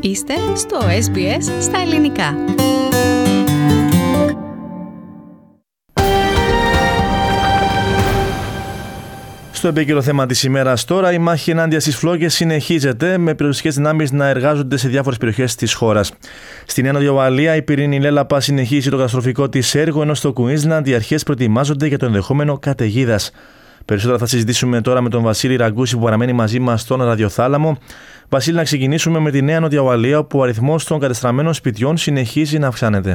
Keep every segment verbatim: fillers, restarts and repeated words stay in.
Είστε στο ες μπι ες στα ελληνικά. Στο επίκαιρο θέμα της ημέρας τώρα, η μάχη ενάντια στις φλόγες συνεχίζεται, με πυροσβεστικές δυνάμεις να εργάζονται σε διάφορες περιοχές της χώρας. Στην Νέα Νότια Ουαλία, η πυρήνη Λέλαπα συνεχίζει το καταστροφικό της έργο, ενώ στο Κουίνσλαντ οι αρχές προετοιμάζονται για το ενδεχόμενο καταιγίδας. Περισσότερα θα συζητήσουμε τώρα με τον Βασίλη Ραγκούση, που παραμένει μαζί μας στον ραδιοθάλαμο. Βασίλη, να ξεκινήσουμε με τη Νέα Νότια Ουαλία, όπου ο αριθμός των κατεστραμμένων σπιτιών συνεχίζει να αυξάνεται.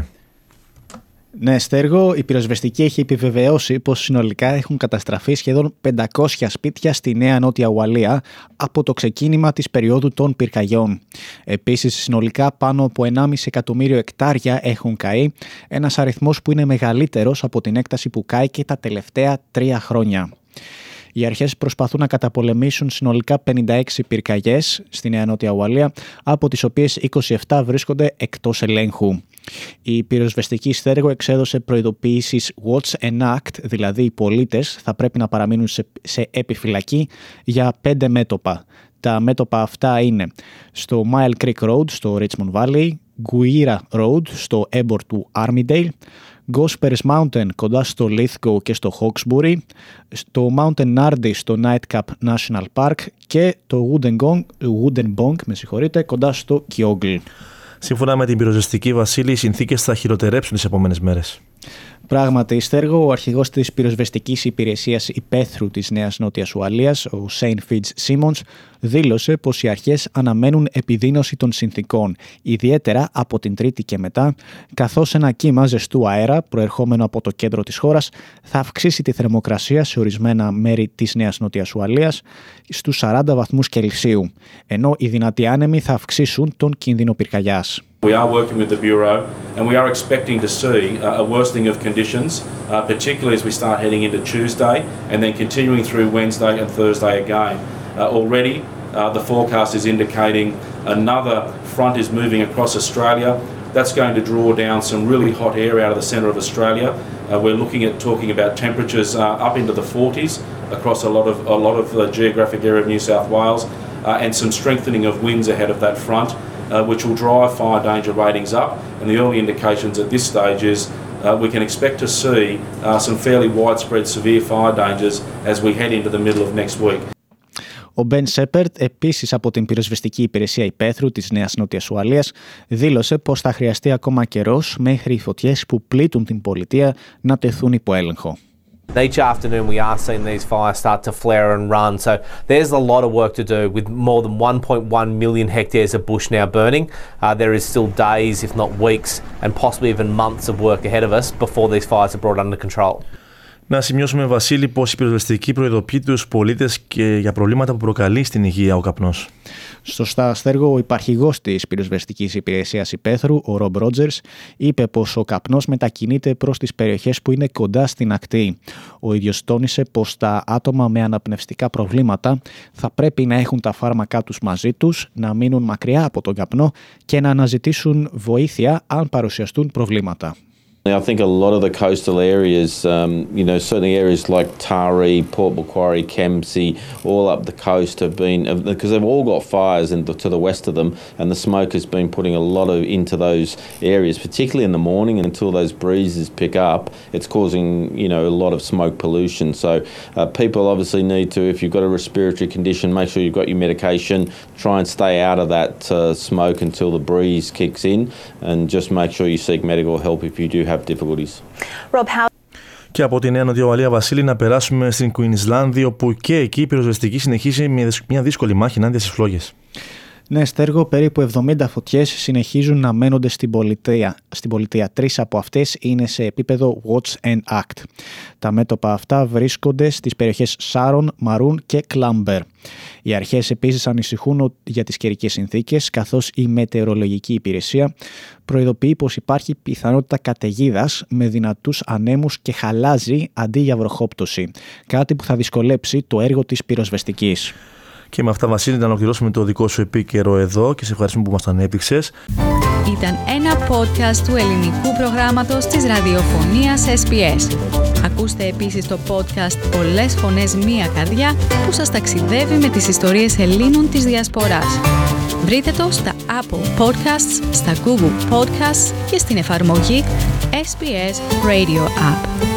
Ναι, Στέργο, η πυροσβεστική έχει επιβεβαιώσει πως συνολικά έχουν καταστραφεί σχεδόν πεντακόσια σπίτια στη Νέα Νότια Ουαλία από το ξεκίνημα της περίοδου των πυρκαγιών. Επίσης, συνολικά πάνω από ενάμιση εκατομμύριο εκτάρια έχουν καεί, ένας αριθμός που είναι μεγαλύτερος από την έκταση που κάηκε τα τελευταία τρία χρόνια. Οι αρχές προσπαθούν να καταπολεμήσουν συνολικά πενήντα έξι πυρκαγιές στη Νέα Νότια Ουαλία, από τις οποίες είκοσι επτά βρίσκονται εκτός ελέγχου. Η πυροσβεστική στέργο εξέδωσε προειδοποιήσεις Watch and Act, δηλαδή οι πολίτες θα πρέπει να παραμείνουν σε, σε επιφυλακή για πέντε μέτωπα. Τα μέτωπα αυτά είναι στο Mile Creek Road στο Richmond Valley, Guira Road στο έμπορ του Armidale, Gospers Mountain κοντά στο Lithgow και στο Hawkesbury, στο Mountain Nardi στο Nightcap National Park και το Woodengong, Woodengong με συγχωρείτε, κοντά στο Kyogle. Σύμφωνα με την πυροσβεστική, Βασίλη, οι συνθήκες θα χειροτερέψουν τις επόμενες μέρες. Πράγματι, Στέργο, ο αρχηγός της πυροσβεστικής υπηρεσίας υπαίθρου της Νέας Νότιας Ουαλίας, ο Σέιν Φιτζ Σίμονς, δήλωσε πως οι αρχές αναμένουν επιδείνωση των συνθήκων, ιδιαίτερα από την Τρίτη και μετά, καθώς ένα κύμα ζεστού αέρα προερχόμενο από το κέντρο της χώρας θα αυξήσει τη θερμοκρασία σε ορισμένα μέρη της Νέας Νότιας Ουαλίας στους σαράντα βαθμούς Κελσίου, ενώ οι δυνατοί άνεμοι θα αυξήσουν τον κίνδυνο πυρκαγιάς. We are working with the Bureau and we are expecting to see uh, a worsening of conditions, uh, particularly as we start heading into Tuesday and then continuing through Wednesday and Thursday again. Uh, already uh, the forecast is indicating another front is moving across Australia. That's going to draw down some really hot air out of the centre of Australia. Uh, we're looking at talking about temperatures uh, up into the forties across a lot of, a lot of the geographic area of New South Wales uh, and some strengthening of winds ahead of that front. Uh, which will drive fire danger ratings up, and the early indications at this stage is uh, we can expect to see uh, some fairly widespread severe fire dangers as we head into the middle of next week. Ο Μπεν Σέπερτ, επίσης από την πυροσβεστική υπηρεσία υπαίθρου της Νέας Νότιας Ουαλίας, δήλωσε πως θα χρειαστεί ακόμα καιρός μέχρι οι φωτιές που πλήττουν την πολιτεία να τεθούν υπό έλεγχο. Each afternoon we are seeing these fires start to flare and run, so there's a lot of work to do with more than one point one million hectares of bush now burning. Uh, there is still days, if not weeks, and possibly even months of work ahead of us before these fires are brought under control. Να σημειώσουμε, Βασίλη, πως η πυροσβεστική προειδοποιεί τους πολίτες και για προβλήματα που προκαλεί στην υγεία ο καπνός. Σωστά, Στέργο, ο υπαρχηγός της πυροσβεστικής υπηρεσίας υπαίθρου, ο Ρομπ Ρότζερς, είπε πως ο καπνός μετακινείται προς τις περιοχές που είναι κοντά στην ακτή. Ο ίδιος τόνισε πως τα άτομα με αναπνευστικά προβλήματα θα πρέπει να έχουν τα φάρμακά τους μαζί τους, να μείνουν μακριά από τον καπνό και να αναζητήσουν βοήθεια αν παρουσιαστούν προβλήματα. I think a lot of the coastal areas, um, you know, certainly areas like Taree, Port Macquarie, Kempsey, all up the coast have been, because they've all got fires in the, to the west of them, and the smoke has been putting a lot of into those areas, particularly in the morning until those breezes pick up. It's causing, you know, a lot of smoke pollution. So uh, people obviously need to, if you've got a respiratory condition, make sure you've got your medication. Try and stay out of that uh, smoke until the breeze kicks in, and just make sure you seek medical help if you do have difficulties. Rob, how... Και από τη Νέα Νότια Ουαλία, Βασίλη, να περάσουμε στην Κουίνσλανδη, όπου και εκεί η πυροσβεστική συνεχίζει μια δύσκολη μάχη ενάντια στις φλόγες. Ναι, Στέργο, περίπου εβδομήντα φωτιές συνεχίζουν να μένονται στην πολιτεία. Στην πολιτεία. Τρεις από αυτές είναι σε επίπεδο Watch and Act. Τα μέτωπα αυτά βρίσκονται στις περιοχές Σάρον, Μαρούν και Κλάμπερ. Οι αρχές επίσης ανησυχούν για τις καιρικές συνθήκες, καθώς η μετεωρολογική υπηρεσία προειδοποιεί πως υπάρχει πιθανότητα καταιγίδας με δυνατούς ανέμους και χαλάζι αντί για βροχόπτωση, κάτι που θα δυσκολέψει το έργο της πυροσβεστικής. Και με αυτά, Βασίλη, να ολοκληρώσουμε το δικό σου επίκαιρο εδώ και σε ευχαριστούμε που μας το ανέπτυξες. Ήταν ένα podcast του ελληνικού προγράμματος της ραδιοφωνίας ες μπι ες. Ακούστε επίσης το podcast «Πολλές φωνές, μία καρδιά» που σας ταξιδεύει με τις ιστορίες Ελλήνων της Διασποράς. Βρείτε το στα Apple Podcasts, στα Google Podcasts και στην εφαρμογή ες μπι ες Radio App.